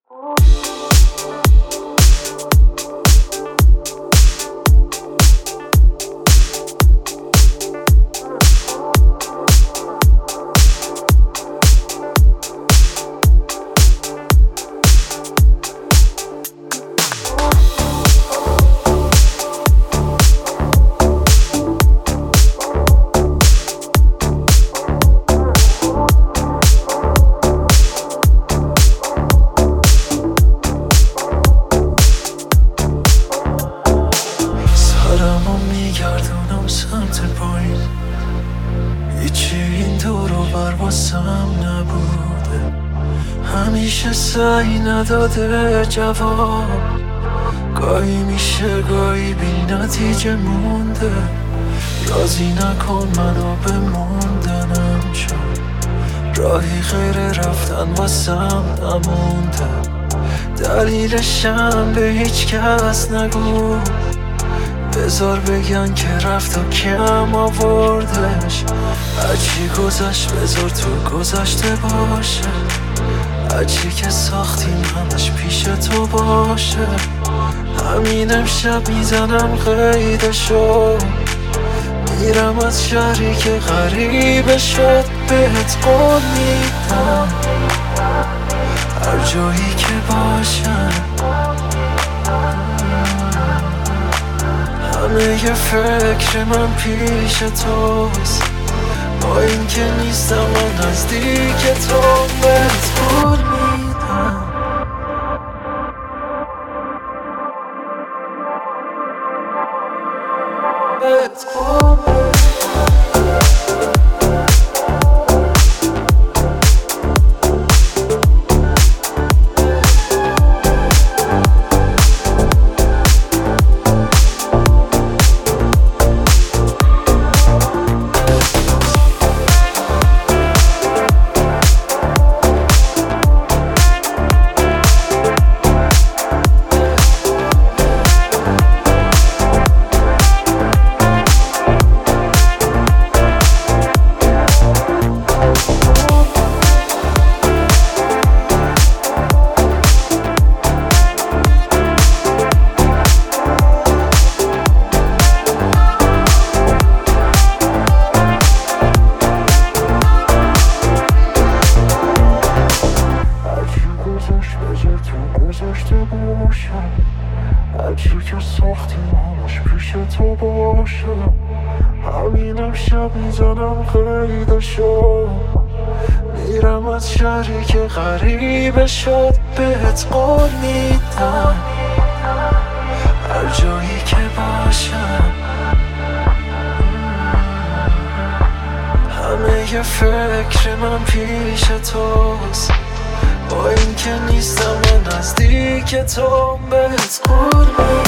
سرمو میگردونم سمت پایین، هیچی این دور و بر واسم نبوده، همیشه سعی نداده جواب، گاهی میشه گاهی بی نتیجه مونده، راضی نکن منو بموندنم، چون راهی غیر رفتن واسم نمونده، دلیلشم به هیچ کس نگو، بذار بگن که رفت و کم آوردش، هرچی گذشت بذار تو گذشته باشه، هرچی که ساختیم همش پیش تو باشه، همین امشب میزنم قیدشو، میرم از شهری که غریبه شد، بهت قول میدم هر جایی که باشم، همه یه فکر من پیش توست، با این که نیستم من نزدیک تو، بهت قول میدم. بهت قول میدم. هرچی که ساختیم همش پیش تو باشه، همین امشب میزنم قیدشو، میرم از شهری که غریبه شد، بهت قول میدم هر جایی که باشم، همه یه فکر من پیش توست، با این که نیستم من نزدیک تو، بهت قول میدم.